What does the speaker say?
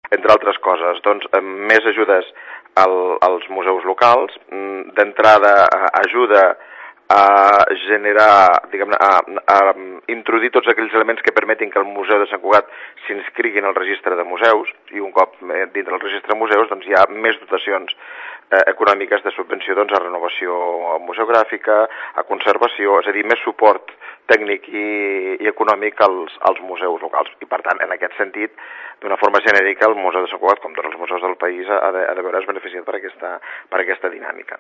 entre altres coses? Doncs més ajudes als museus locals, d'entrada ajuda a generar, diguem-ne, a introduir tots aquells elements que permetin que el Museu de Sant Cugat s'inscrigui en el registre de museus, i un cop dintre el registre de museus doncs hi ha més dotacions econòmiques de subvenció doncs, a renovació museogràfica, a conservació, és a dir, més suport tècnic i econòmic als museus locals. I, per tant, en aquest sentit, d'una forma genèrica, el Museu de Sant Cugat, com tots els museus del país, ha de veure's beneficiat per aquesta dinàmica.